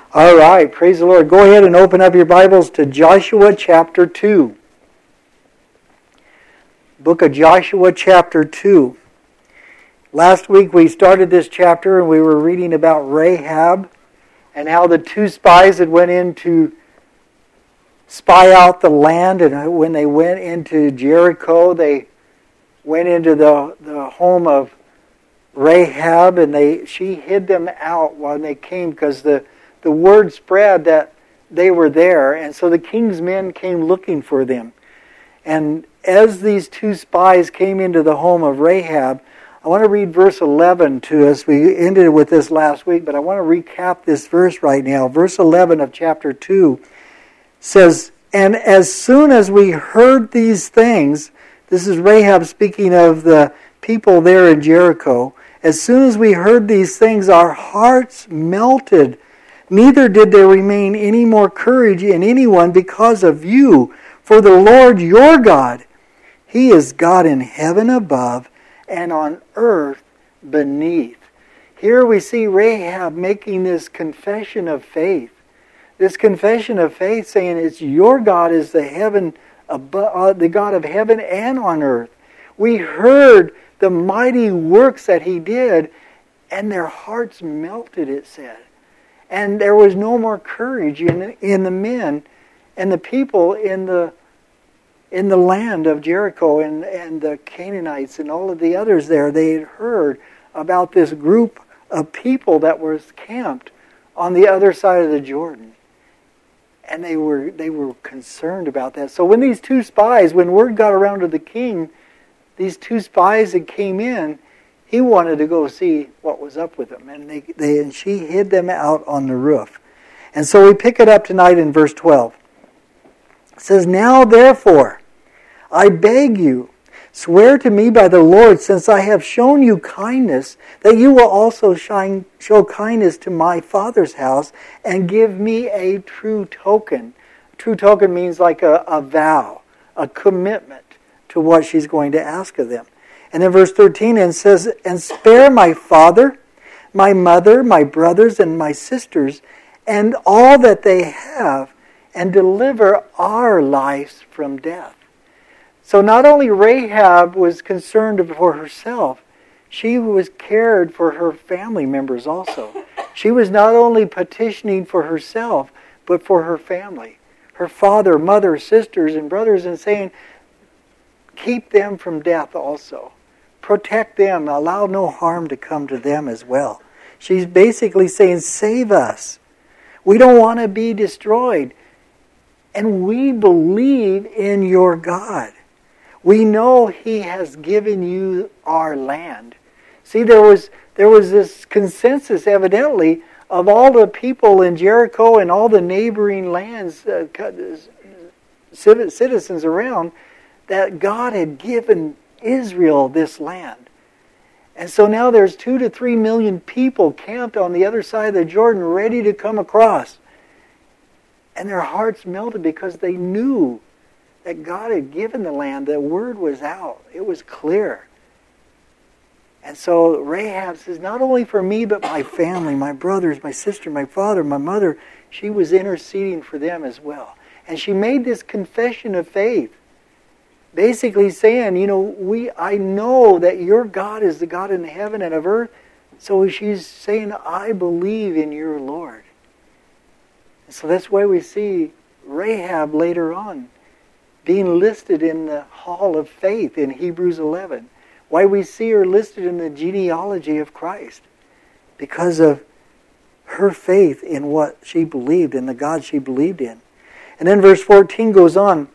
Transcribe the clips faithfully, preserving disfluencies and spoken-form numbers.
All right, praise the Lord. Go ahead and open up your Bibles to Joshua chapter two. Book of Joshua chapter two. Last week we started this chapter and we were reading about Rahab and how the two spies had went in to spy out the land, and when they went into Jericho, they went into the, the home of Rahab, and they she hid them out when they came, because the The word spread that they were there, and so the king's men came looking for them. And as these two spies came into the home of Rahab, I want to read verse eleven to us. We ended with this last week, but I want to recap this verse right now. Verse eleven of chapter two says, "And as soon as we heard these things," this is Rahab speaking of the people there in Jericho, "as soon as we heard these things, our hearts melted. Neither did there remain any more courage in anyone because of you. For the Lord your God, He is God in heaven above and on earth beneath." Here we see Rahab making this confession of faith. This confession of faith saying it's your God is the heaven above, the God of heaven and on earth. We heard the mighty works that He did, and their hearts melted, it said. And there was no more courage in in the men and the people in the in the land of Jericho and, and the Canaanites and all of the others there. They had heard about this group of people that was camped on the other side of the Jordan. And they were they were concerned about that. So when these two spies, when word got around to the king, these two spies that came in, he wanted to go see what was up with them. And they, they and she hid them out on the roof. And so we pick it up tonight in verse twelve. It says, "Now therefore, I beg you, swear to me by the Lord, since I have shown you kindness, that you will also shine, show kindness to my father's house, and give me a true token." True token means like a, a vow, a commitment to what she's going to ask of them. And then verse thirteen and says, "And spare my father, my mother, my brothers, and my sisters, and all that they have, and deliver our lives from death." So not only Rahab was concerned for herself, she was cared for her family members also. She was not only petitioning for herself, but for her family. Her father, mother, sisters, and brothers, and saying, keep them from death also. Protect them. Allow no harm to come to them as well. She's basically saying, save us. We don't want to be destroyed. And we believe in your God. We know He has given you our land. See, there was there was this consensus, evidently, of all the people in Jericho and all the neighboring lands, uh, citizens around, that God had given Israel this land. And so now there's two to three million people camped on the other side of the Jordan ready to come across. And their hearts melted because they knew that God had given the land. The word was out. It was clear. And so Rahab says, not only for me, but my family, my brothers, my sister, my father, my mother, she was interceding for them as well. And she made this confession of faith. Basically saying, you know, we I know that your God is the God in heaven and of earth. So she's saying, I believe in your Lord. And so that's why we see Rahab later on being listed in the hall of faith in Hebrews eleven. Why we see her listed in the genealogy of Christ. Because of her faith in what she believed, in the God she believed in. And then verse fourteen goes on.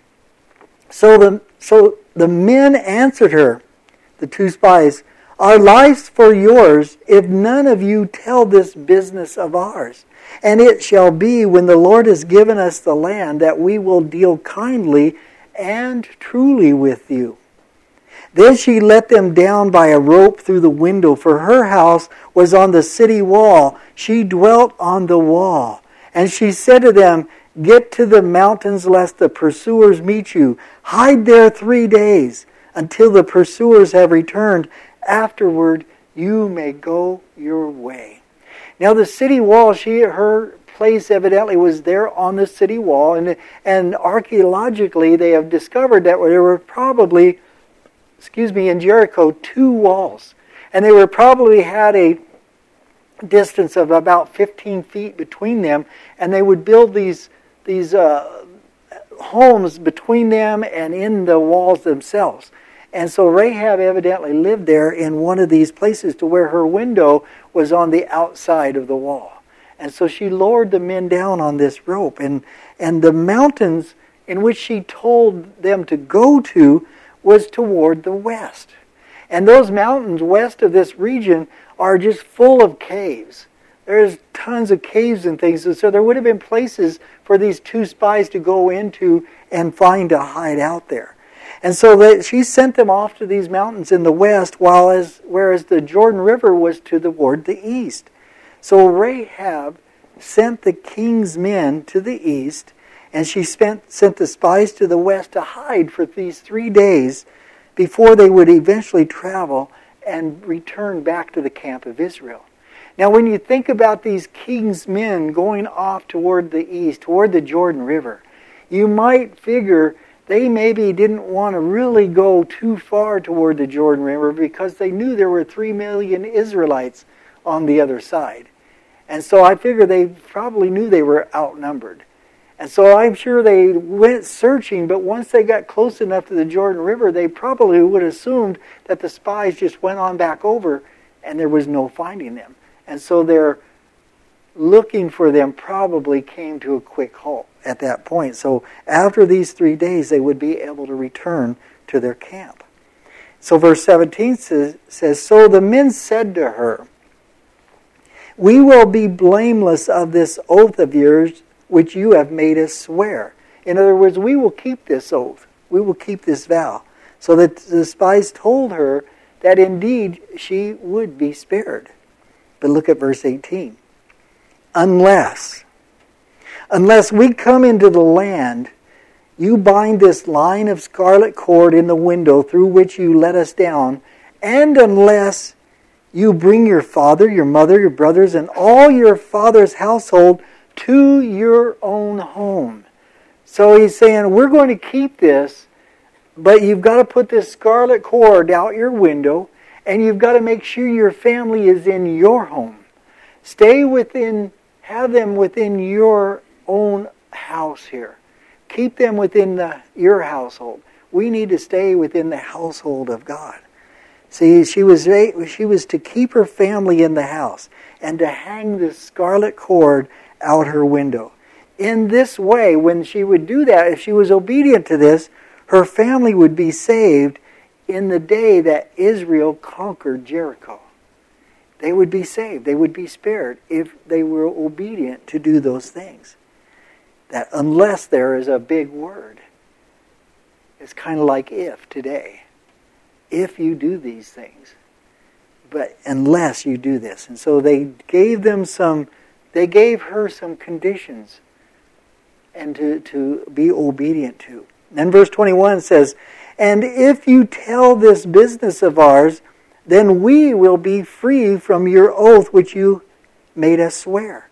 So the, so the men answered her, the two spies, "Our lives for yours, if none of you tell this business of ours. And it shall be, when the Lord has given us the land, that we will deal kindly and truly with you." Then she let them down by a rope through the window, for her house was on the city wall. She dwelt on the wall. And she said to them, "Get to the mountains, lest the pursuers meet you. Hide there three days, until the pursuers have returned. Afterward, you may go your way." Now the city wall, she, her place evidently was there on the city wall, and and archaeologically they have discovered that there were probably, excuse me, in Jericho two walls, and they were probably had a distance of about fifteen feet between them, and they would build these these uh, homes between them and in the walls themselves. And so Rahab evidently lived there in one of these places to where her window was on the outside of the wall. And so she lowered the men down on this rope. And, and the mountains in which she told them to go to was toward the west. And those mountains west of this region are just full of caves. There's tons of caves and things. And so there would have been places for these two spies to go into and find a hide out there. And so that she sent them off to these mountains in the west, while as, whereas the Jordan River was to toward the east. So Rahab sent the king's men to the east, and she spent, sent the spies to the west to hide for these three days before they would eventually travel and return back to the camp of Israel. Now when you think about these king's men going off toward the east, toward the Jordan River, you might figure they maybe didn't want to really go too far toward the Jordan River because they knew there were three million Israelites on the other side. And so I figure they probably knew they were outnumbered. And so I'm sure they went searching, but once they got close enough to the Jordan River, they probably would have assumed that the spies just went on back over and there was no finding them. And so their looking for them probably came to a quick halt at that point. So after these three days, they would be able to return to their camp. So verse seventeen says, says So the men said to her, "We will be blameless of this oath of yours, which you have made us swear." In other words, we will keep this oath. We will keep this vow. So that the spies told her that indeed she would be spared. But look at verse eighteen. Unless, unless we come into the land, you bind this line of scarlet cord in the window through which you let us down, and unless you bring your father, your mother, your brothers, and all your father's household to your own home. So he's saying, we're going to keep this, but you've got to put this scarlet cord out your window, and you've got to make sure your family is in your home. Stay within, have them within your own house here. Keep them within the, your household. We need to stay within the household of God. See, she was she was to keep her family in the house and to hang this scarlet cord out her window. In this way, when she would do that, if she was obedient to this, her family would be saved in the day that Israel conquered Jericho. They would be saved. They would be spared if they were obedient to do those things. That unless there is a big word. It's kind of like if today. If you do these things. But unless you do this. And so they gave them some, they gave her some conditions and to, to be obedient to. Then verse twenty-one says, "And if you tell this business of ours, then we will be free from your oath which you made us swear."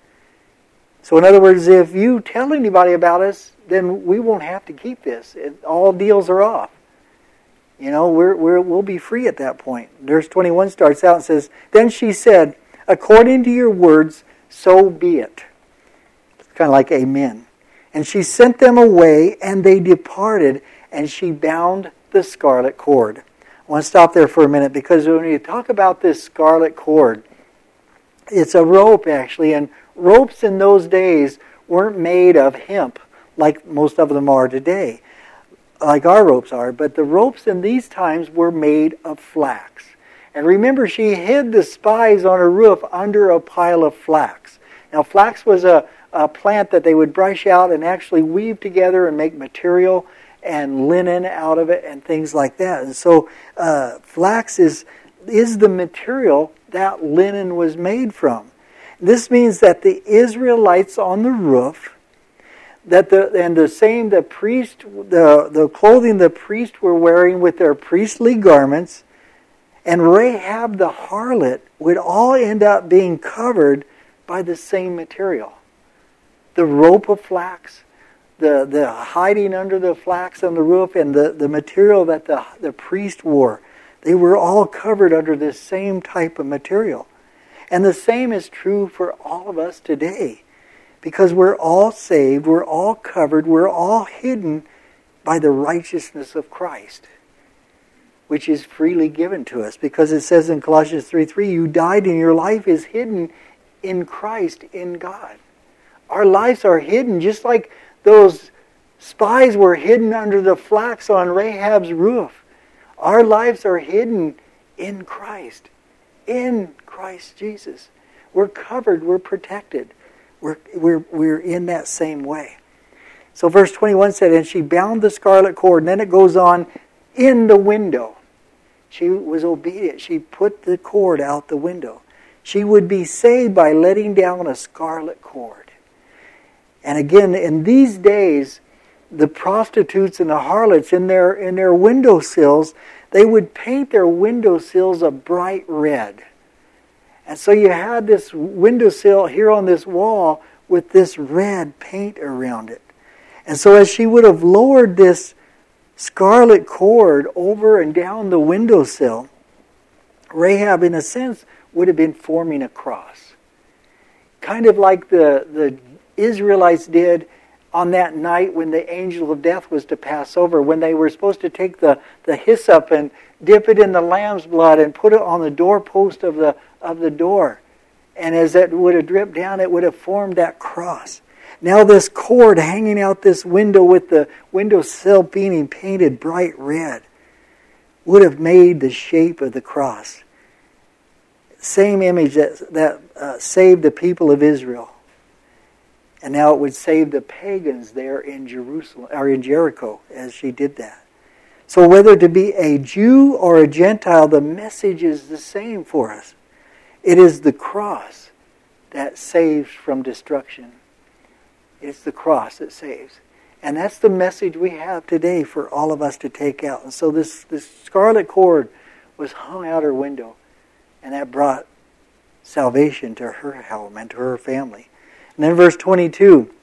So in other words, if you tell anybody about us, then we won't have to keep this. It, all deals are off. You know, we're, we're, we'll be free at that point. Verse twenty-one starts out and says, "Then she said, according to your words, so be it." It's kind of like amen. "And she sent them away, and they departed, and she bound the scarlet cord." I want to stop there for a minute, because when you talk about this scarlet cord, it's a rope actually, and ropes in those days weren't made of hemp like most of them are today, like our ropes are, but the ropes in these times were made of flax. And remember, she hid the spies on her roof under a pile of flax. Now, flax was a, a plant that they would brush out and actually weave together and make material and linen out of it and things like that. And so uh, flax is is the material that linen was made from. This means that the Israelites on the roof, that the and the same the priest, the the clothing the priests were wearing with their priestly garments, and Rahab the harlot would all end up being covered by the same material. the rope of flax, the, the hiding under the flax on the roof, and the, the material that the, the priest wore. They were all covered under this same type of material. And the same is true for all of us today. Because we're all saved, we're all covered, we're all hidden by the righteousness of Christ, which is freely given to us. Because it says in Colossians three three, you died and your life is hidden in Christ, in God. Our lives are hidden just like those spies were hidden under the flax on Rahab's roof. Our lives are hidden in Christ, in Christ Jesus. We're covered, we're protected. We're, we're, we're in that same way. So verse twenty-one said, and she bound the scarlet cord, and then it goes on, in the window. She was obedient. She put the cord out the window. She would be saved by letting down a scarlet cord. And again, in these days, the prostitutes and the harlots in their, in their windowsills, they would paint their windowsills a bright red. And so you had this windowsill here on this wall with this red paint around it. And so as she would have lowered this scarlet cord over and down the windowsill, Rahab, in a sense, would have been forming a cross. Kind of like the, the Israelites did on that night when the angel of death was to pass over, when they were supposed to take the, the hyssop and dip it in the lamb's blood and put it on the doorpost of the, of the door. And as that would have dripped down, it would have formed that cross. Now this cord hanging out this window with the windowsill being painted bright red would have made the shape of the cross. Same image that, that uh, saved the people of Israel. And now it would save the pagans there in Jerusalem or in Jericho as she did that. So whether to be a Jew or a Gentile, the message is the same for us. It is the cross that saves from destruction. It's the cross that saves. And that's the message we have today for all of us to take out. And so this, this scarlet cord was hung out her window. And that brought salvation to her home and to her family. And then verse twenty-two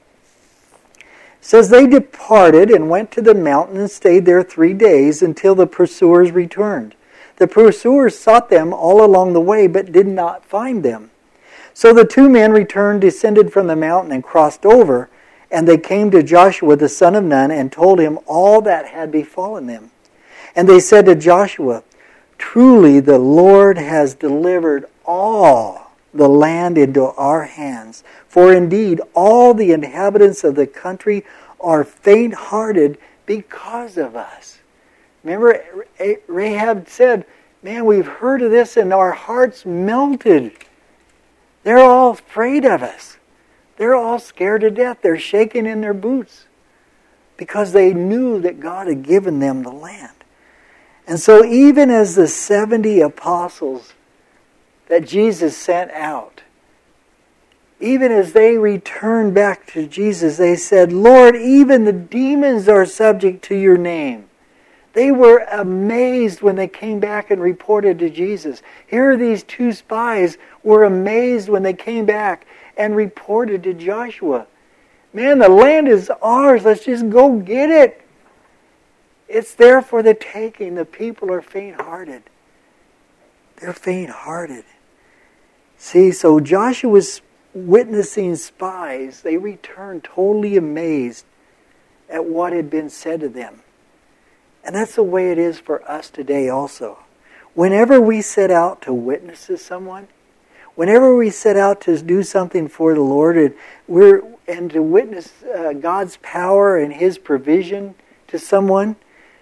says, they departed and went to the mountain and stayed there three days until the pursuers returned. The pursuers sought them all along the way, but did not find them. So the two men returned, descended from the mountain, and crossed over. And they came to Joshua the son of Nun and told him all that had befallen them. And they said to Joshua, truly the Lord has delivered all the land into our hands. For indeed all the inhabitants of the country are faint-hearted because of us. Remember, Rahab said, man, we've heard of this and our hearts melted. They're all afraid of us. They're all scared to death. They're shaking in their boots because they knew that God had given them the land. And so even as the seventy apostles that Jesus sent out, even as they returned back to Jesus, they said, Lord, even the demons are subject to your name. They were amazed when they came back and reported to Jesus. Here these two spies were amazed when they came back and reported to Joshua. Man, the land is ours. Let's just go get it. It's there for the taking. The people are faint-hearted. They're faint-hearted. See, so Joshua's witnessing spies, they returned totally amazed at what had been said to them. And that's the way it is for us today also. Whenever we set out to witness to someone, whenever we set out to do something for the Lord and, we're, and to witness uh, God's power and His provision to someone,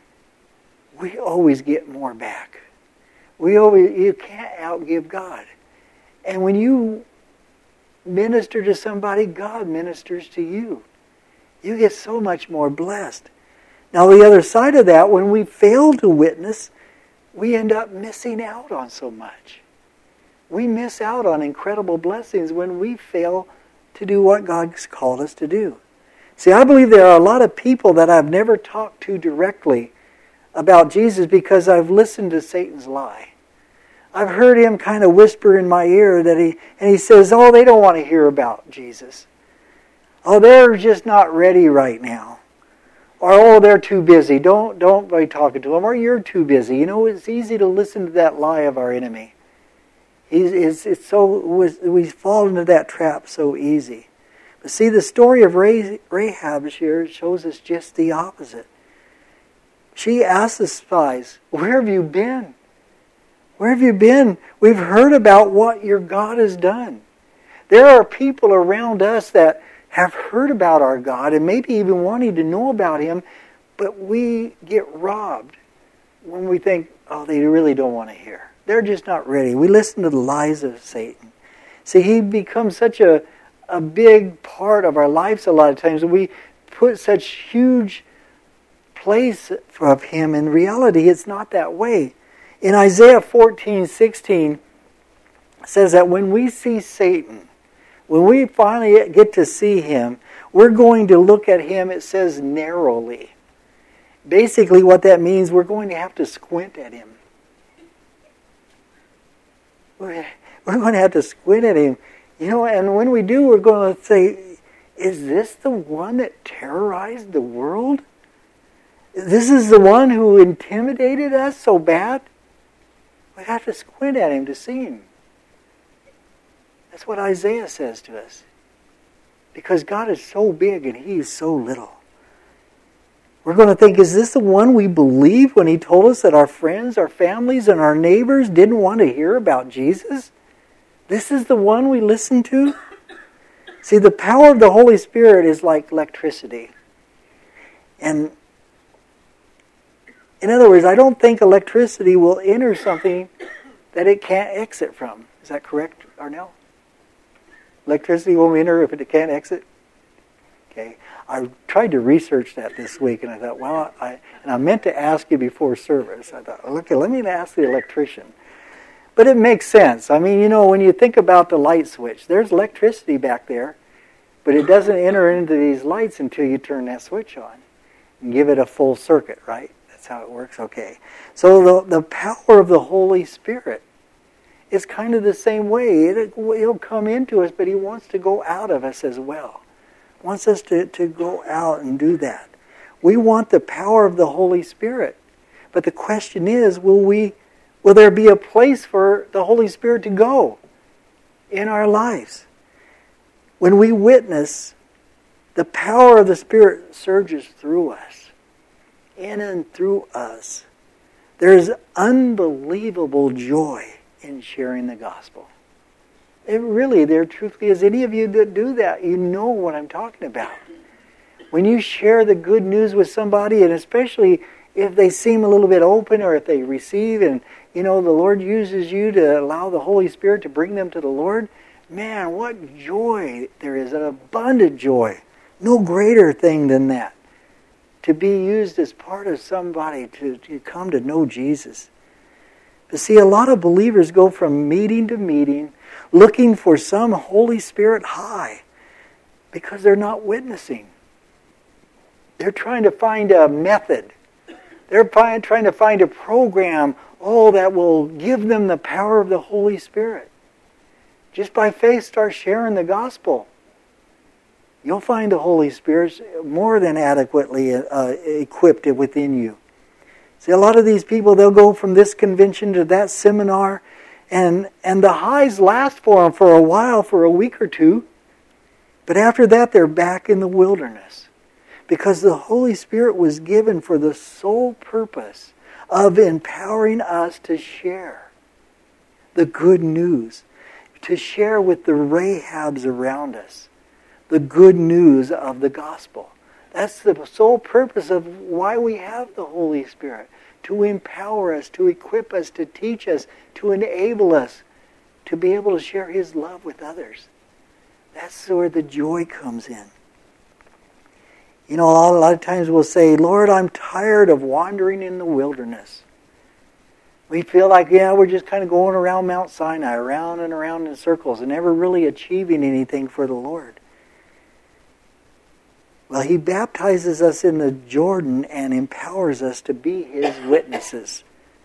we always get more back. We always, you can't outgive God. And when you minister to somebody, God ministers to you. You get so much more blessed. Now the other side of that, when we fail to witness, we end up missing out on so much. We miss out on incredible blessings when we fail to do what God's called us to do. See, I believe there are a lot of people that I've never talked to directly about Jesus because I've listened to Satan's lie. I've heard him kind of whisper in my ear that he, and he says, oh, they don't want to hear about Jesus. Oh, they're just not ready right now. Or, oh, they're too busy. Don't don't be talking to them. Or, you're too busy. You know, it's easy to listen to that lie of our enemy. He's, it's, it's so we fall into that trap so easy. But see, the story of Rahab here shows us just the opposite. She asked the spies, where have you been? Where have you been? We've heard about what your God has done. There are people around us that have heard about our God and maybe even wanting to know about Him, but we get robbed when we think, oh, they really don't want to hear. They're just not ready. We listen to the lies of Satan. See, he becomes such a, a big part of our lives a lot of times. We put such huge place of him. In reality, it's not that way. In Isaiah fourteen sixteen, it says that when we see Satan, when we finally get to see him, we're going to look at him, it says, narrowly. Basically, what that means, we're going to have to squint at him. We're going to have to squint at him. You know, and when we do, we're going to say, is this the one that terrorized the world? This is the one who intimidated us so bad? We have to squint at him to see him. That's what Isaiah says to us. Because God is so big and He is so little. We're going to think, is this the one we believed when He told us that our friends, our families, and our neighbors didn't want to hear about Jesus? This is the one we listened to? See, the power of the Holy Spirit is like electricity. And in other words, I don't think electricity will enter something that it can't exit from. Is that correct, Arnell? Electricity won't enter if it can't exit? Okay. I tried to research that this week, and I thought, well, I and I meant to ask you before service. I thought, okay, let me ask the electrician. But it makes sense. I mean, you know, when you think about the light switch, there's electricity back there, but it doesn't enter into these lights until you turn that switch on and give it a full circuit, right? That's how it works. Okay. So the, the power of the Holy Spirit is kind of the same way. It, he'll come into us, but He wants to go out of us as well. Wants us to, to go out and do that. We want the power of the Holy Spirit. But the question is, will we will there be a place for the Holy Spirit to go in our lives? When we witness, the power of the Spirit surges through us, in and through us. There's unbelievable joy in sharing the gospel. It really, there truthfully is. Any of you that do that, you know what I'm talking about. When you share the good news with somebody, and especially if they seem a little bit open or if they receive and, you know, the Lord uses you to allow the Holy Spirit to bring them to the Lord, man, what joy there is, an abundant joy. No greater thing than that. To be used as part of somebody to, to come to know Jesus. But see, a lot of believers go from meeting to meeting looking for some Holy Spirit high because they're not witnessing. They're trying to find a method. They're trying to find a program, oh, that will give them the power of the Holy Spirit. Just by faith, start sharing the gospel. You'll find the Holy Spirit more than adequately uh, equipped within you. See, a lot of these people, they'll go from this convention to that seminar, and and the highs last for them for a while, for a week or two. But after that, they're back in the wilderness. Because the Holy Spirit was given for the sole purpose of empowering us to share the good news, to share with the Rahabs around us the good news of the gospel. That's the sole purpose of why we have the Holy Spirit. To empower us, to equip us, to teach us, to enable us to be able to share His love with others. That's where the joy comes in. You know, a lot of times we'll say, Lord, I'm tired of wandering in the wilderness. We feel like, yeah, we're just kind of going around Mount Sinai, around and around in circles, and never really achieving anything for the Lord. Well, He baptizes us in the Jordan and empowers us to be His witnesses.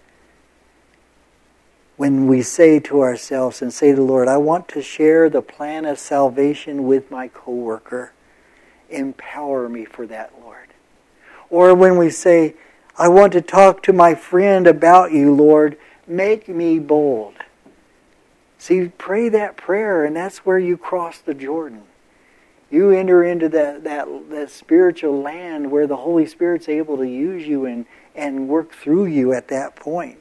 When we say to ourselves and say to the Lord, I want to share the plan of salvation with my coworker. empower me for that, Lord. Or when we say, I want to talk to my friend about you, Lord, make me bold. See, pray that prayer, and that's where you cross the Jordan. You enter into that, that, that spiritual land where the Holy Spirit's able to use you and, and work through you at that point.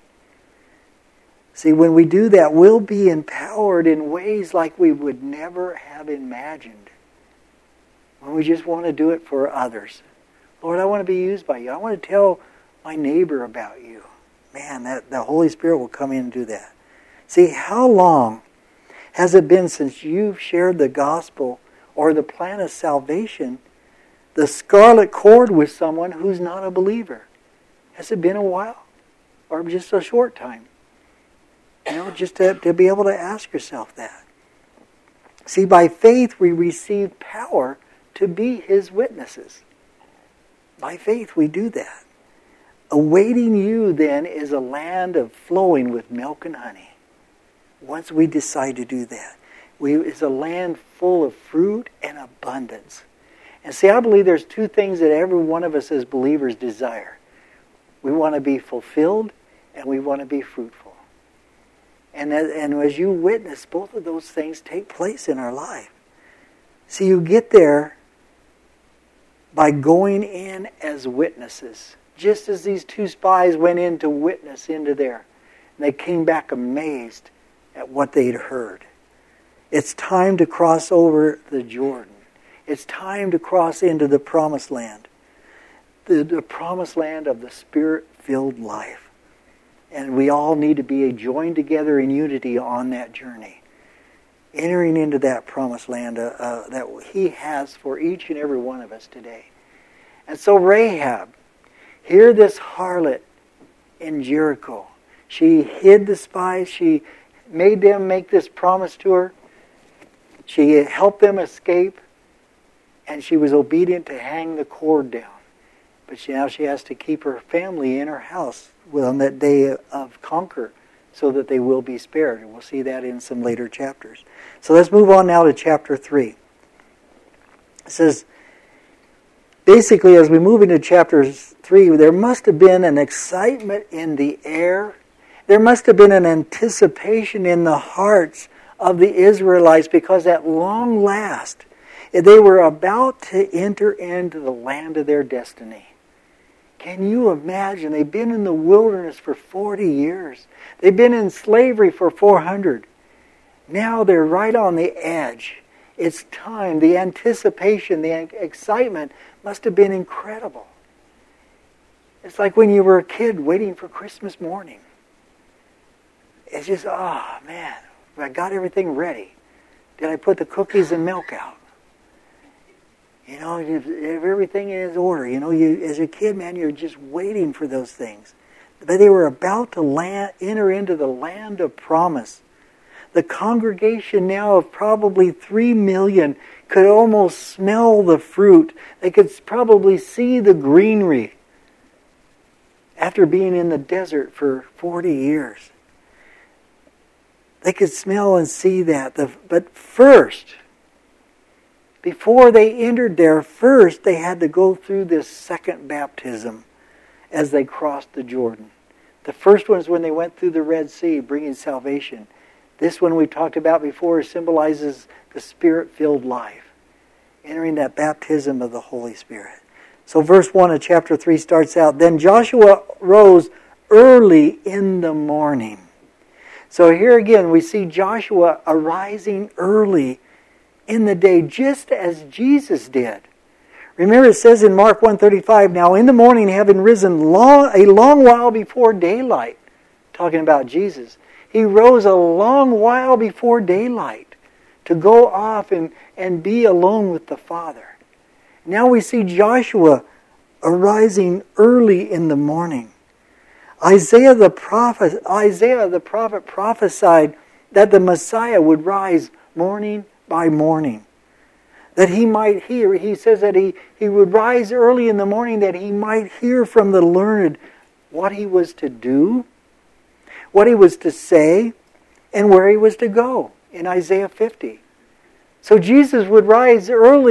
See, when we do that, we'll be empowered in ways like we would never have imagined. When we just want to do it for others. Lord, I want to be used by you. I want to tell my neighbor about you. Man, that the Holy Spirit will come in and do that. See, how long has it been since you've shared the gospel or the plan of salvation, the scarlet cord with someone who's not a believer? Has it been a while? Or just a short time? You know, just to, to be able to ask yourself that. See, by faith we receive power to be His witnesses. By faith we do that. Awaiting you then is a land of flowing with milk and honey. Once we decide to do that, we, it's a land full of fruit and abundance. And see, I believe there's two things that every one of us as believers desire. We want to be fulfilled and we want to be fruitful. And as, and as you witness, both of those things take place in our life. See, you get there by going in as witnesses. Just as these two spies went in to witness into there. And they came back amazed at what they'd heard. It's time to cross over the Jordan. It's time to cross into the promised land. The, the promised land of the Spirit-filled life. And we all need to be joined together in unity on that journey. Entering into that promised land uh, uh, that He has for each and every one of us today. And so Rahab, here this harlot in Jericho, she hid the spies, she made them make this promise to her, she helped them escape, and she was obedient to hang the cord down. But she, now she has to keep her family in her house on that day of conquer so that they will be spared. And we'll see that in some later chapters. So let's move on now to chapter three. It says, basically, as we move into chapter three, there must have been an excitement in the air. There must have been an anticipation in the hearts of the Israelites because at long last, they were about to enter into the land of their destiny. Can you imagine? They've been in the wilderness for forty years. They've been in slavery for four hundred. Now they're right on the edge. It's time. The anticipation, the excitement must have been incredible. It's like when you were a kid waiting for Christmas morning. It's just, oh man, I got everything ready. Did I put the cookies and milk out? You know, if, if everything is in order, you know, you as a kid, man, you're just waiting for those things. But they were about to land, enter into the land of promise. The congregation now of probably three million could almost smell the fruit. They could probably see the greenery after being in the desert for forty years. They could smell and see that. But first, before they entered there, first they had to go through this second baptism as they crossed the Jordan. The first one is when they went through the Red Sea, bringing salvation. This one we talked about before symbolizes the Spirit-filled life, entering that baptism of the Holy Spirit. So verse one of chapter three starts out, Then Joshua rose early in the morning. So here again we see Joshua arising early in the day, just as Jesus did. Remember it says in Mark one thirty-five, Now in the morning having risen long, a long while before daylight, talking about Jesus, He rose a long while before daylight to go off and, and be alone with the Father. Now we see Joshua arising early in the morning. Isaiah the prophet, Isaiah the prophet prophesied that the Messiah would rise morning by morning. That he might hear, he says that he, he would rise early in the morning that he might hear from the learned what he was to do, what he was to say, and where he was to go in Isaiah fifty. So Jesus would rise early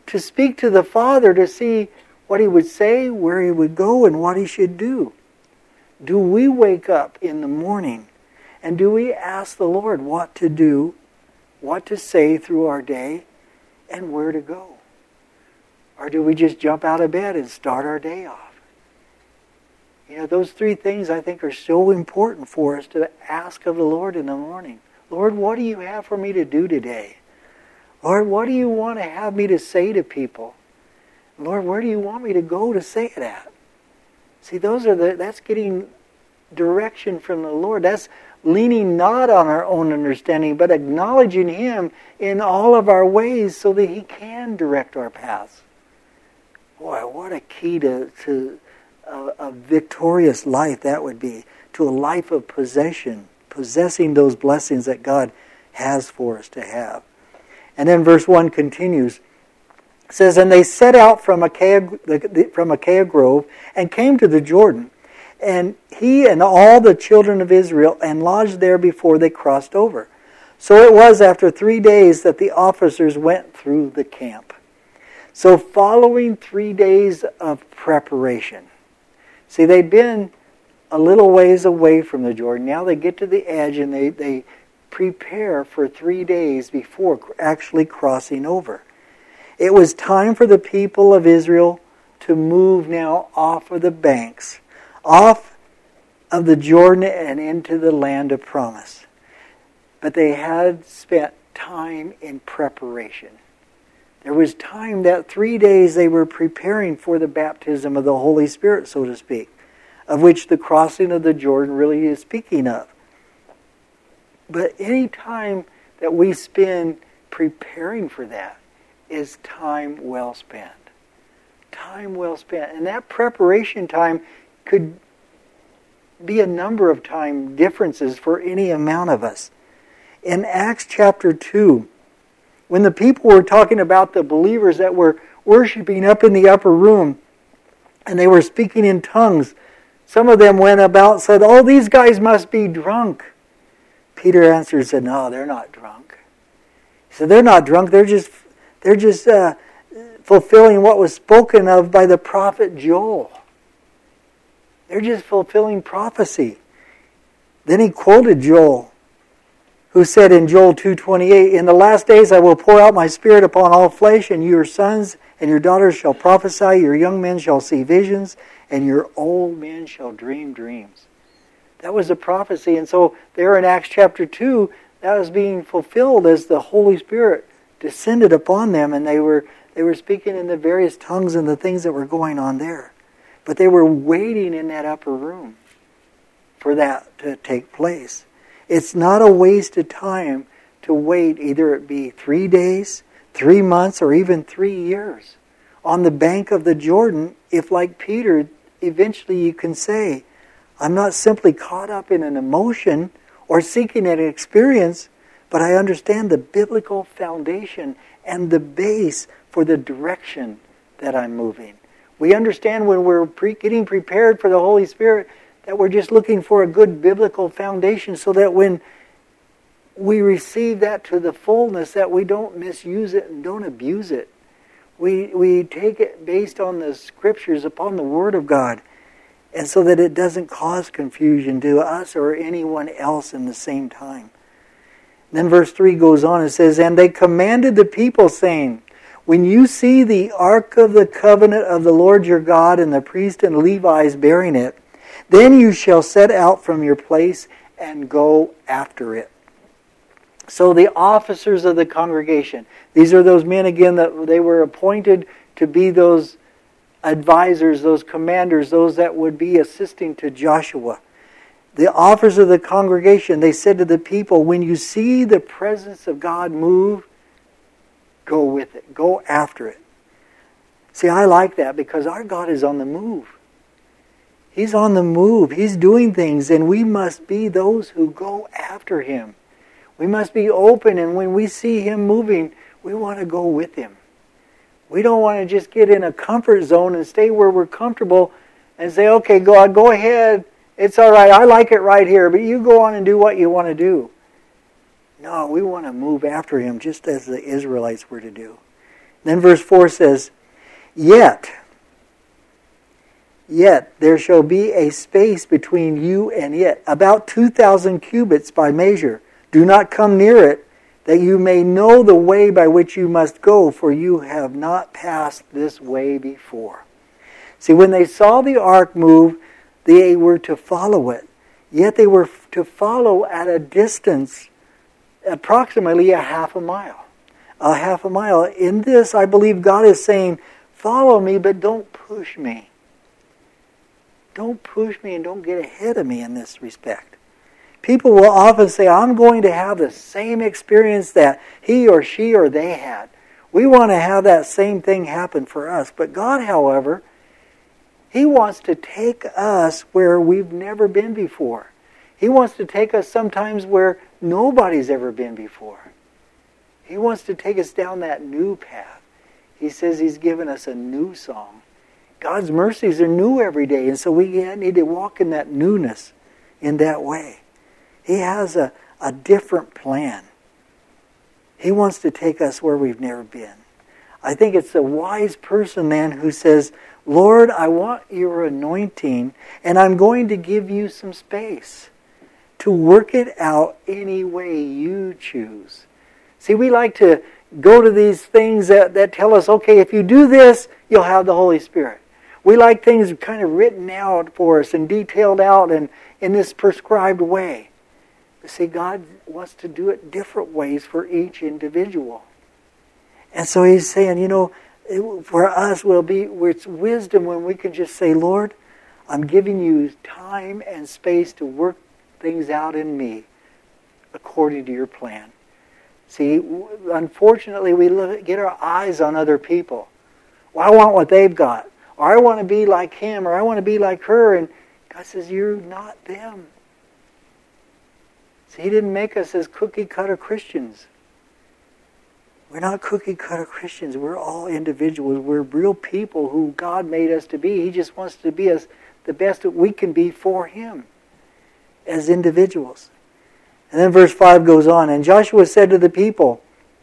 to speak to the Father to see what He would say, where He would go, and what He should do? Do we wake up in the morning and do we ask the Lord what to do, what to say through our day, and where to go? Or do we just jump out of bed and start our day off? You know, those three things I think are so important for us to ask of the Lord in the morning. Lord, what do you have for me to do today? Lord, what do you want to have me to say to people? Lord, where do you want me to go to say it at? See, those are the that's getting direction from the Lord. That's leaning not on our own understanding, but acknowledging Him in all of our ways so that He can direct our paths. Boy, what a key to, to a, a victorious life that would be, to a life of possession, possessing those blessings that God has for us to have. And then verse one continues. It says, and they set out from Achaia, from Achaia Grove and came to the Jordan, and he and all the children of Israel, and lodged there before they crossed over. So it was after three days that the officers went through the camp. So following three days of preparation. See, they'd been a little ways away from the Jordan. Now they get to the edge and they, they prepare for three days before actually crossing over. It was time for the people of Israel to move now off of the banks, off of the Jordan and into the land of promise. But they had spent time in preparation. There was time, that three days they were preparing for the baptism of the Holy Spirit, so to speak, of which the crossing of the Jordan really is speaking of. But any time that we spend preparing for that is time well spent. Time well spent. And that preparation time could be a number of time differences for any amount of us. In Acts chapter two, when the people were talking about the believers that were worshiping up in the upper room, and they were speaking in tongues, some of them went about and said, oh, these guys must be drunk. Peter answered and said, no, they're not drunk. He said, they're not drunk, they're just they're just uh, fulfilling what was spoken of by the prophet Joel. They're just fulfilling prophecy. Then he quoted Joel, who said in Joel two twenty-eight, in the last days I will pour out my Spirit upon all flesh, and your sons and your daughters shall prophesy, your young men shall see visions, and your old men shall dream dreams. That was a prophecy. And so there in Acts chapter two, that was being fulfilled as the Holy Spirit descended upon them, and they were they were speaking in the various tongues and the things that were going on there. But they were waiting in that upper room for that to take place. It's not a waste of time to wait, either it be three days, three months, or even three years on the bank of the Jordan, if like Peter, eventually you can say, I'm not simply caught up in an emotion or seeking an experience, but I understand the biblical foundation and the base for the direction that I'm moving. We understand when we're pre- getting prepared for the Holy Spirit that we're just looking for a good biblical foundation so that when we receive that to the fullness, that we don't misuse it and don't abuse it. We, we take it based on the Scriptures, upon the Word of God, and so that it doesn't cause confusion to us or anyone else in the same time. Then verse three goes on and says, and they commanded the people, saying, when you see the ark of the covenant of the Lord your God and the priest and Levites bearing it, then you shall set out from your place and go after it. So the officers of the congregation, these are those men again that they were appointed to be those advisors, those commanders, those that would be assisting to Joshua. The officers of the congregation, they said to the people, when you see the presence of God move, go with it. Go after it. See, I like that because our God is on the move. He's on the move. He's doing things, and we must be those who go after Him. We must be open, and when we see Him moving, we want to go with Him. We don't want to just get in a comfort zone and stay where we're comfortable and say, okay, God, go ahead. It's all right. I like it right here, but you go on and do what you want to do. No, we want to move after Him just as the Israelites were to do. Then verse four says, Yet, yet there shall be a space between you and it, about two thousand cubits by measure. Do not come near it, that you may know the way by which you must go, for you have not passed this way before. See, when they saw the ark move, they were to follow it. Yet they were to follow at a distance, approximately a half a mile. A half a mile. In this, I believe God is saying, follow me, but don't push me. Don't push me and don't get ahead of me in this respect. People will often say, I'm going to have the same experience that he or she or they had. We want to have that same thing happen for us. But God, however, He wants to take us where we've never been before. He wants to take us sometimes where nobody's ever been before. He wants to take us down that new path. He says He's given us a new song. God's mercies are new every day, and so we need to walk in that newness in that way. He has a, a different plan. He wants to take us where we've never been. I think it's a wise person then who says, Lord, I want your anointing, and I'm going to give you some space to work it out any way you choose. See, we like to go to these things that, that tell us, okay, if you do this, you'll have the Holy Spirit. We like things kind of written out for us and detailed out and in this prescribed way. But see, God wants to do it different ways for each individual. And so He's saying, you know, it, for us, will be it's wisdom when we can just say, Lord, I'm giving you time and space to work things out in me according to your plan. See, unfortunately, we look, get our eyes on other people. Well, I want what they've got. Or I want to be like him, or I want to be like her. And God says, you're not them. See, He didn't make us as cookie-cutter Christians. We're not cookie-cutter Christians. We're all individuals. We're real people who God made us to be. He just wants to be us the best that we can be for Him as individuals. And then verse five goes on, and Joshua said to the people,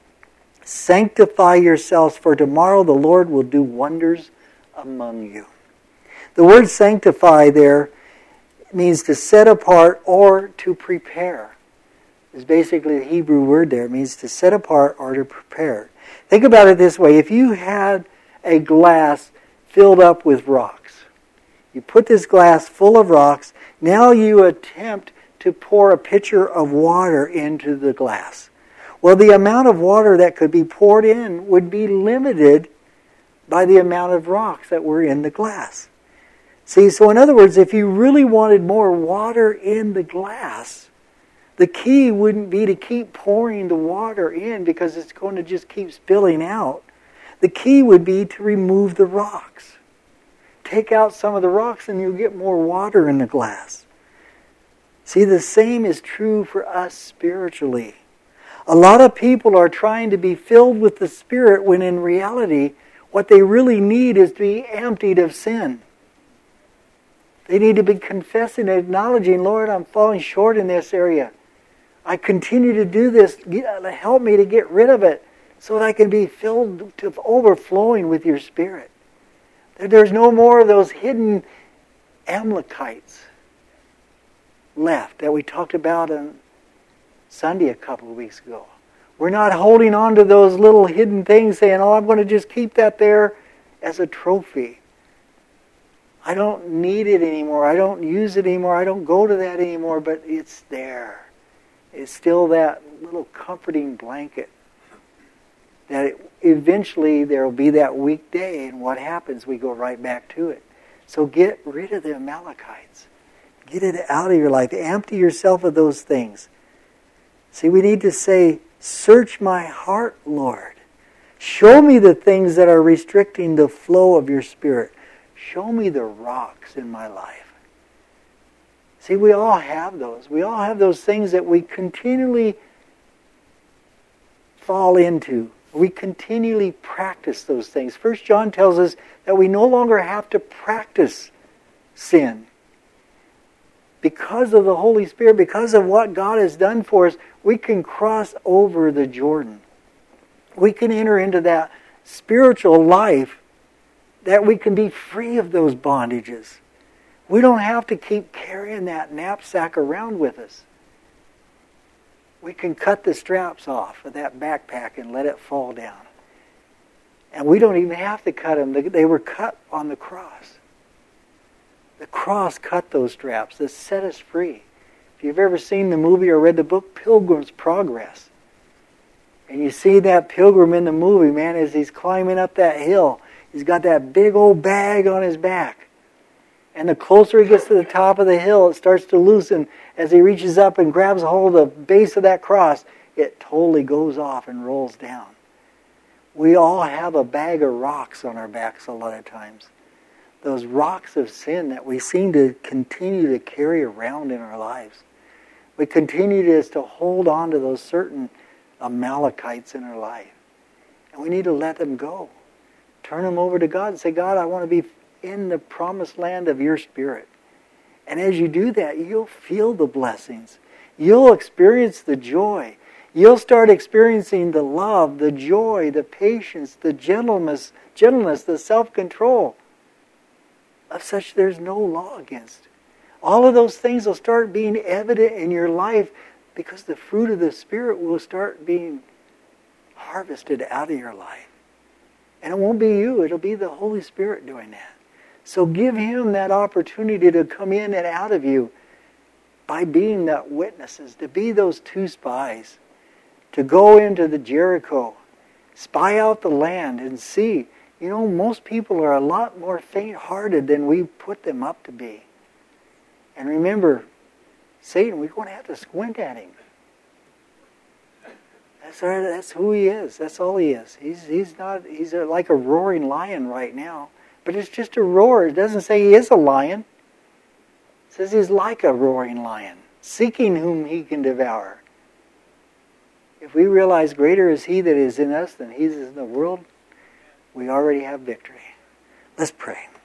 sanctify yourselves, for tomorrow the Lord will do wonders among you. The word sanctify there means to set apart or to prepare. Is basically the Hebrew word there. It means to set apart or to prepare. Think about it this way. If you had a glass filled up with rocks, you put this glass full of rocks, now you attempt to pour a pitcher of water into the glass. Well, the amount of water that could be poured in would be limited by the amount of rocks that were in the glass. See, so in other words, if you really wanted more water in the glass, the key wouldn't be to keep pouring the water in because it's going to just keep spilling out. The key would be to remove the rocks. Take out some of the rocks and you'll get more water in the glass. See, the same is true for us spiritually. A lot of people are trying to be filled with the Spirit when in reality, what they really need is to be emptied of sin. They need to be confessing and acknowledging, Lord, I'm falling short in this area. I continue to do this. Help me to get rid of it so that I can be filled to overflowing with your Spirit. There's no more of those hidden Amalekites left that we talked about on Sunday a couple of weeks ago. We're not holding on to those little hidden things saying, oh, I'm going to just keep that there as a trophy. I don't need it anymore. I don't use it anymore. I don't go to that anymore, but it's there. It's still that little comforting blanket that it, eventually there will be that weak day, and what happens? We go right back to it. So get rid of the Amalekites. Get it out of your life. Empty yourself of those things. See, we need to say, search my heart, Lord. Show me the things that are restricting the flow of your Spirit. Show me the rocks in my life. See, we all have those. We all have those things that we continually fall into. We continually practice those things. First John tells us that we no longer have to practice sin. Because of the Holy Spirit, because of what God has done for us, we can cross over the Jordan. We can enter into that spiritual life that we can be free of those bondages. We don't have to keep carrying that knapsack around with us. We can cut the straps off of that backpack and let it fall down. And we don't even have to cut them. They were cut on the cross. The cross cut those straps that set us free. If you've ever seen the movie or read the book Pilgrim's Progress, and you see that pilgrim in the movie, man, as he's climbing up that hill, he's got that big old bag on his back. And the closer he gets to the top of the hill, it starts to loosen. As he reaches up and grabs a hold of the base of that cross, it totally goes off and rolls down. We all have a bag of rocks on our backs a lot of times. Those rocks of sin that we seem to continue to carry around in our lives. We continue to, to hold on to those certain Amalekites in our life. And we need to let them go. Turn them over to God and say, God, I want to be in the promised land of your Spirit. And as you do that, you'll feel the blessings. You'll experience the joy. You'll start experiencing the love, the joy, the patience, the gentleness, gentleness, the self-control of such there's no law against. All of those things will start being evident in your life because the fruit of the Spirit will start being harvested out of your life. And it won't be you, it'll be the Holy Spirit doing that. So give Him that opportunity to come in and out of you by being that witnesses, to be those two spies, to go into the Jericho, spy out the land and see. You know, most people are a lot more faint-hearted than we put them up to be. And remember, Satan, we're going to have to squint at him. That's right, that's who he is. That's all he is. He's he's not he's a, like a roaring lion right now. But it's just a roar. It doesn't say he is a lion. It says he's like a roaring lion, seeking whom he can devour. If we realize greater is he that is in us than he that is in the world, we already have victory. Let's pray.